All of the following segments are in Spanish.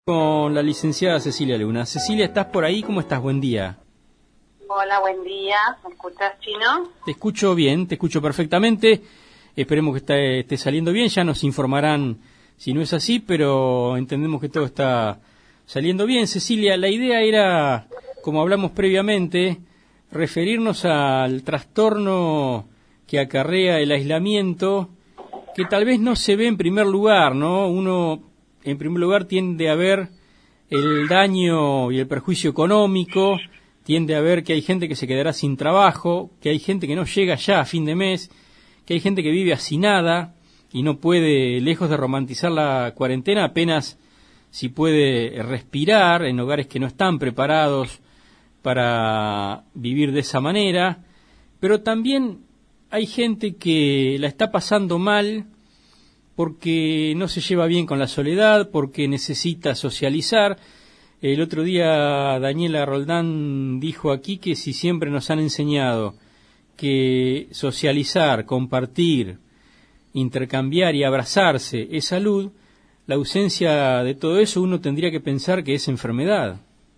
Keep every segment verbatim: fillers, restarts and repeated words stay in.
Con la licenciada Cecilia Luna. Cecilia, ¿estás por ahí? ¿Cómo estás? Buen día. Hola, buen día. ¿Me escuchas, Chino? Te escucho bien, te escucho perfectamente. Esperemos que esté, esté saliendo bien. Ya nos informarán si no es así, pero entendemos que todo está saliendo bien. Cecilia, la idea era, como hablamos previamente, referirnos al trastorno que acarrea el aislamiento, que tal vez no se ve en primer lugar, ¿no? Uno, en primer lugar, tiende a ver el daño y el perjuicio económico, tiende a ver que hay gente que se quedará sin trabajo, que hay gente que no llega ya a fin de mes, que hay gente que vive hacinada y no puede, lejos de romantizar la cuarentena, apenas si puede respirar en hogares que no están preparados para vivir de esa manera, pero también hay gente que la está pasando mal porque no se lleva bien con la soledad, porque necesita socializar. El otro día Daniela Roldán dijo aquí que si siempre nos han enseñado que socializar, compartir, intercambiar y abrazarse es salud, la ausencia de todo eso uno tendría que pensar que es enfermedad.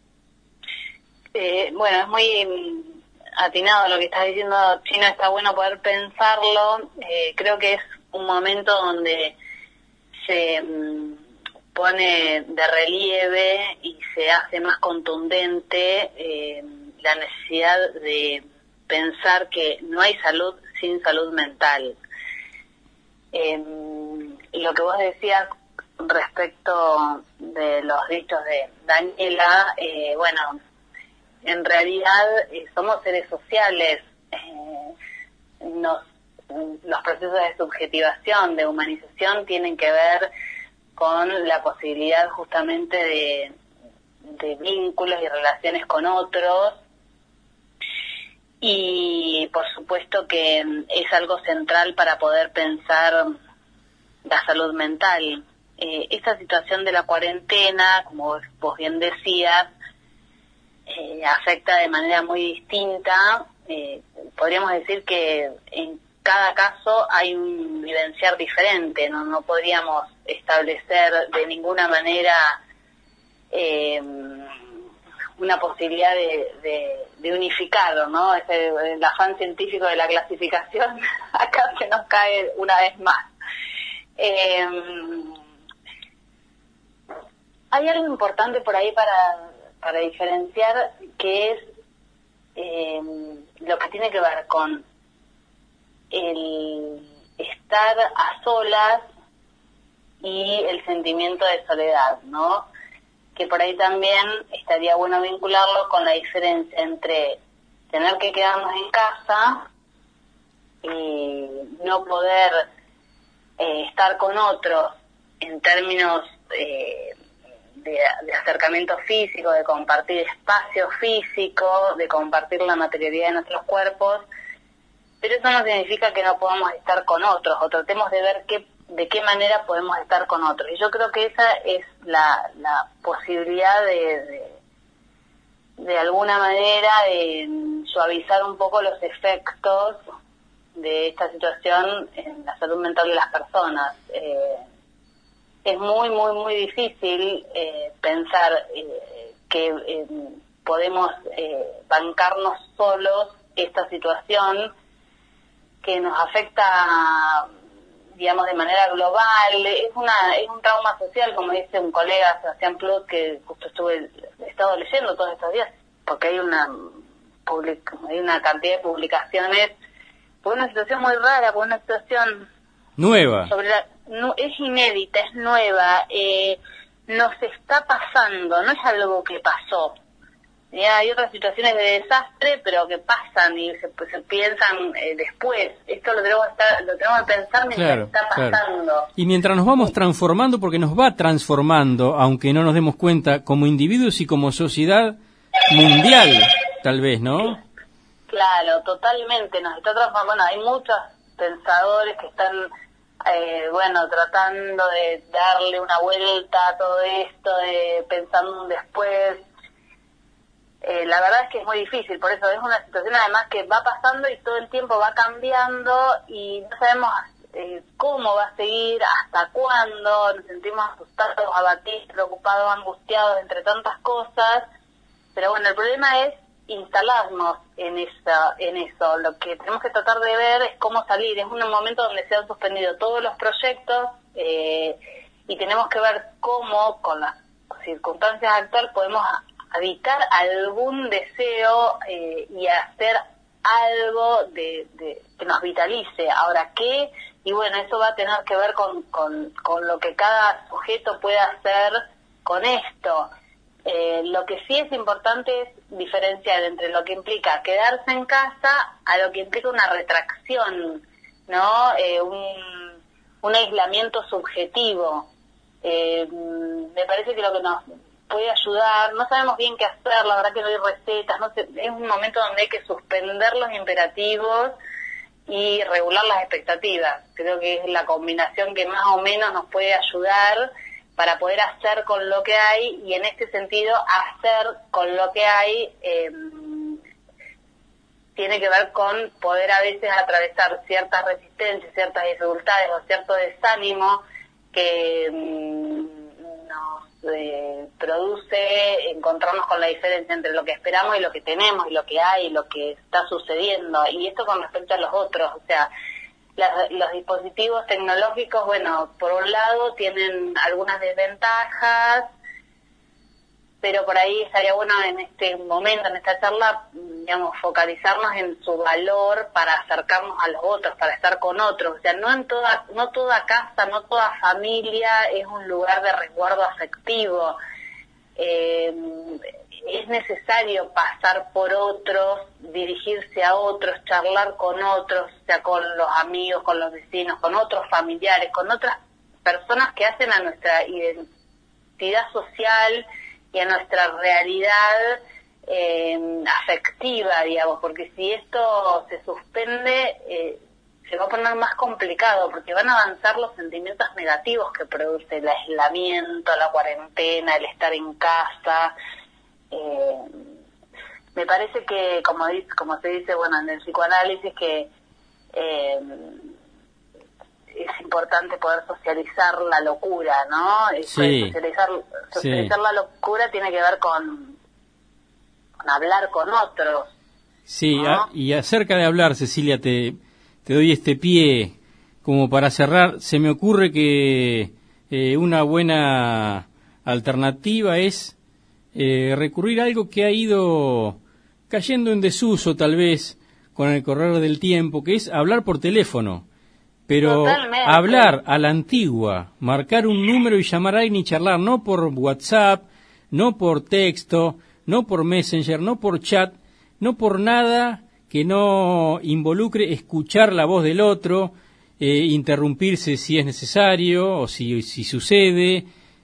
Eh, bueno, es muy atinado lo que estás diciendo, Chino, está bueno poder pensarlo. Eh, creo que es un momento donde se um, pone de relieve y se hace más contundente eh, la necesidad de pensar que no hay salud sin salud mental. Eh, lo que vos decías respecto de los dichos de Daniela, eh, bueno, en realidad eh, somos seres sociales, eh, nos, los procesos de subjetivación, de humanización tienen que ver con la posibilidad justamente de, de vínculos y relaciones con otros, y por supuesto que es algo central para poder pensar la salud mental. Eh, esta situación de la cuarentena, como vos bien decías, eh, afecta de manera muy distinta. Eh, podríamos decir que en cada caso hay un vivenciar diferente, no, no podríamos establecer de ninguna manera eh, una posibilidad de, de, de unificar, ¿no? Ese, el afán científico de la clasificación acá se nos cae una vez más. Eh, hay algo importante por ahí para, para diferenciar, que es eh, lo que tiene que ver con el estar a solas y el sentimiento de soledad, ¿no? Que por ahí también estaría bueno vincularlo con la diferencia entre tener que quedarnos en casa y no poder eh, estar con otros en términos eh, de, de acercamiento físico, de compartir espacio físico, de compartir la materialidad de nuestros cuerpos, pero eso no significa que no podamos estar con otros, o tratemos de ver qué, de qué manera podemos estar con otros. Y yo creo que esa es la, la posibilidad de, de, de alguna manera, de suavizar un poco los efectos de esta situación en la salud mental de las personas. Eh, es muy, muy, muy difícil eh, pensar eh, que eh, podemos eh, bancarnos solos esta situación que nos afecta, digamos, de manera global. Es una es un trauma social, como dice un colega, Sebastián Plot, que justo estuve he estado leyendo todos estos días, porque hay una public, hay una cantidad de publicaciones por una situación muy rara, por una situación nueva, sobre la, no, es inédita, es nueva, eh, nos está pasando, no es algo que pasó. Ya hay otras situaciones de desastre, pero que pasan y se, pues, se piensan eh, después. Esto lo tenemos, que estar, lo tenemos que pensar mientras claro, está pasando. Claro. Y mientras nos vamos transformando, porque nos va transformando, aunque no nos demos cuenta, como individuos y como sociedad mundial, tal vez, ¿no? Claro, totalmente. Nos está transformando. Bueno, hay muchos pensadores que están, eh, bueno, tratando de darle una vuelta a todo esto, de pensando un después. Eh, la verdad es que es muy difícil, por eso es una situación además que va pasando y todo el tiempo va cambiando y no sabemos eh, cómo va a seguir, hasta cuándo, nos sentimos asustados, abatidos, preocupados, angustiados entre tantas cosas, pero bueno, el problema es instalarnos en esa, en eso. Lo que tenemos que tratar de ver es cómo salir. Es un momento donde se han suspendido todos los proyectos eh, y tenemos que ver cómo, con las circunstancias actuales, podemos habitar algún deseo eh, y hacer algo de, de que nos vitalice. Ahora, ¿qué? Y bueno, eso va a tener que ver con, con, con lo que cada sujeto pueda hacer con esto. Eh, lo que sí es importante es diferenciar entre lo que implica quedarse en casa a lo que implica una retracción, ¿no? Eh, un, un aislamiento subjetivo. Eh, me parece que lo que nos puede ayudar, no sabemos bien qué hacer, la verdad que no hay recetas, no sé, es un momento donde hay que suspender los imperativos y regular las expectativas. Creo que es la combinación que más o menos nos puede ayudar para poder hacer con lo que hay, y en este sentido hacer con lo que hay eh, tiene que ver con poder a veces atravesar ciertas resistencias, ciertas dificultades o cierto desánimo que mm, nos eh, produce encontrarnos con la diferencia entre lo que esperamos y lo que tenemos y lo que hay y lo que está sucediendo. Y esto con respecto a los otros, o sea, Las, los dispositivos tecnológicos, bueno, por un lado tienen algunas desventajas, pero por ahí estaría bueno en este momento, en esta charla, digamos, focalizarnos en su valor para acercarnos a los otros, para estar con otros. O sea, no en toda, no toda casa, no toda familia es un lugar de resguardo afectivo. Eh, es necesario pasar por otros, dirigirse a otros, charlar con otros, o sea, con los amigos, con los vecinos, con otros familiares, con otras personas que hacen a nuestra identidad social y a nuestra realidad eh, afectiva, digamos, porque si esto se suspende, eh, se va a poner más complicado, porque van a avanzar los sentimientos negativos que produce el aislamiento, la cuarentena, el estar en casa. Eh, me parece que, como dice, como se dice, bueno, en el psicoanálisis, que eh, es importante poder socializar la locura, ¿no? Sí, socializar socializar sí. La locura tiene que ver con, con hablar con otros. Sí, ¿no? a, y acerca de hablar, Cecilia, te, te doy este pie como para cerrar. Se me ocurre que eh, una buena alternativa es Eh, recurrir a algo que ha ido cayendo en desuso tal vez con el correr del tiempo, que es hablar por teléfono, pero Totalmente. hablar a la antigua, marcar un número y llamar a alguien y charlar, no por WhatsApp, no por texto, no por Messenger, no por chat, no por nada que no involucre escuchar la voz del otro, eh, interrumpirse si es necesario o si, si sucede.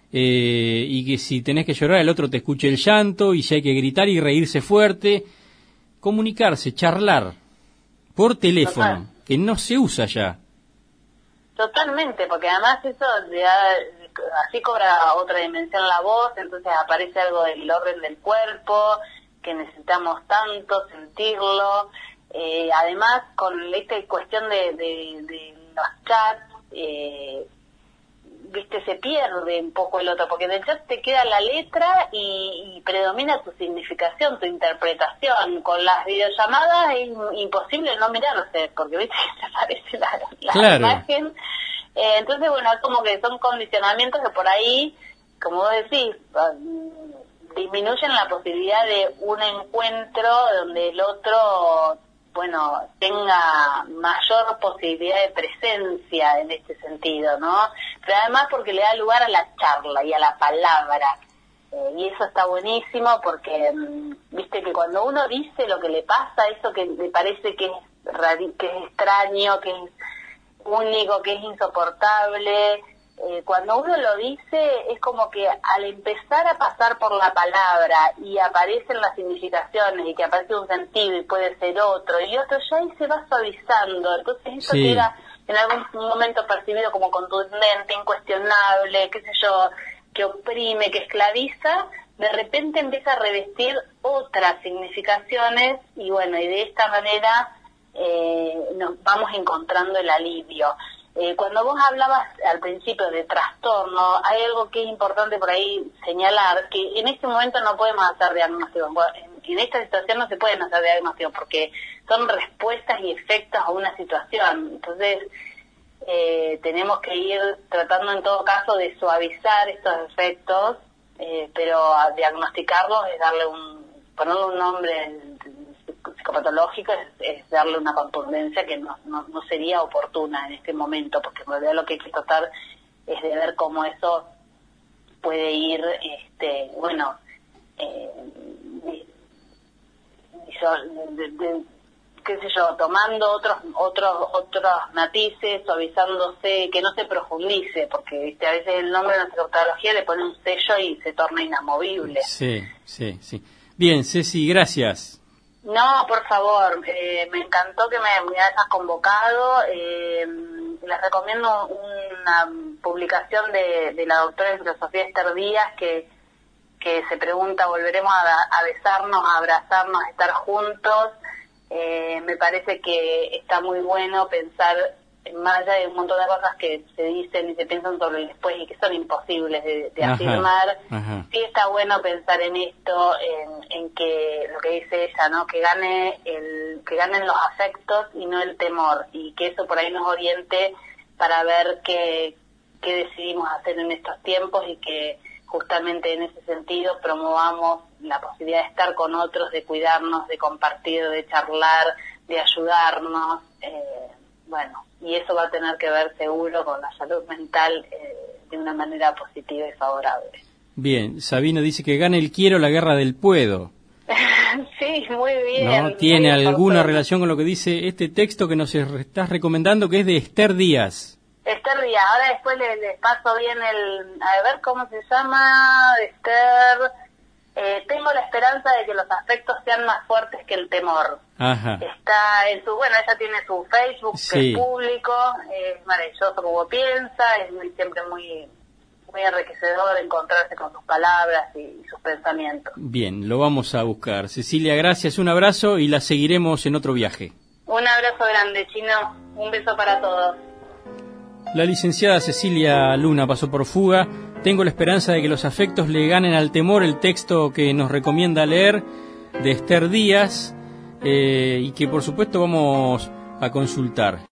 Eh, y que si tenés que llorar el otro te escuche el llanto, y si hay que gritar y reírse fuerte, comunicarse, charlar por teléfono. Total. Que no se usa ya. Totalmente, porque además eso ya, así cobra otra dimensión la voz, entonces aparece algo del orden del cuerpo, que necesitamos tanto sentirlo. Eh, además, con esta cuestión de, de, de los chats, eh, viste, se pierde un poco el otro, porque en el chat te queda la letra y, y predomina tu significación, tu interpretación. Con las videollamadas es imposible no mirarse, porque viste que se aparece la, la claro. imagen. Eh, entonces, bueno, es como que son condicionamientos que por ahí, como vos decís, disminuyen la posibilidad de un encuentro donde el otro, bueno, tenga mayor posibilidad de presencia en este sentido, ¿no? Pero además porque le da lugar a la charla y a la palabra. Eh, y eso está buenísimo porque, viste, que cuando uno dice lo que le pasa, eso que le parece que es, rari- que es extraño, que es único, que es insoportable, eh, cuando uno lo dice es como que al empezar a pasar por la palabra y aparecen las significaciones y que aparece un sentido y puede ser otro y otro, ya ahí se va suavizando. Entonces eso sí. que era en algún momento percibido como contundente, incuestionable, qué sé yo, que oprime, que esclaviza, de repente empieza a revestir otras significaciones y bueno, y de esta manera eh, nos vamos encontrando el alivio. Eh, cuando vos hablabas al principio de trastorno, hay algo que es importante por ahí señalar, que en este momento no podemos hacer diagnósticos. En, en esta situación no se pueden hacer diagnósticos porque son respuestas y efectos a una situación. Entonces, eh, tenemos que ir tratando en todo caso de suavizar estos efectos, eh, pero a diagnosticarlos es darle un, ponerle un nombre psicopatológico, es, es darle una contundencia que no, no, no sería oportuna en este momento, porque en realidad lo que hay que tratar es de ver cómo eso puede ir, este, bueno, eh, de, de, qué sé yo, tomando otros otros otros matices, suavizándose, que no se profundice, porque ¿viste? A veces el nombre de la psicopatología le pone un sello y se torna inamovible. Sí, sí, sí. Bien, Ceci, gracias. No, por favor, eh, me encantó que me, me hayas convocado. Eh, les recomiendo una publicación de, de la doctora en filosofía Esther Díaz que, que se pregunta, ¿volveremos a, a besarnos, a abrazarnos, a estar juntos? Eh, me parece que está muy bueno pensar, más allá de un montón de cosas que se dicen y se piensan sobre el después y que son imposibles de, de Ajá, afirmar, ajá. Sí está bueno pensar en esto, en, en que lo que dice ella, ¿no? Que gane el, que ganen los afectos y no el temor, y que eso por ahí nos oriente para ver qué, qué decidimos hacer en estos tiempos, y que justamente en ese sentido promovamos la posibilidad de estar con otros, de cuidarnos, de compartir, de charlar, de ayudarnos, eh, bueno, y eso va a tener que ver seguro con la salud mental eh, de una manera positiva y favorable. Bien, Sabino dice que gane el quiero la guerra del puedo. Sí, muy bien. ¿No? ¿Tiene muy alguna oportuno. relación con lo que dice este texto que nos estás recomendando, que es de Esther Díaz? Esther Díaz, ahora después les, les paso bien el... A ver, ¿cómo se llama? Esther... Eh, tengo la esperanza de que los afectos sean más fuertes que el temor. Ajá. Está en su... Bueno, ella tiene su Facebook, Sí. que es público, es maravilloso como piensa, es muy, siempre muy... muy enriquecedor encontrarse con sus palabras y, y sus pensamientos. Bien, lo vamos a buscar. Cecilia, gracias, un abrazo y la seguiremos en otro viaje. Un abrazo grande, Chino. Un beso para todos. La licenciada Cecilia Luna pasó por Fuga. Tengo la esperanza de que los afectos le ganen al temor, el texto que nos recomienda leer de Esther Díaz, eh, y que por supuesto vamos a consultar.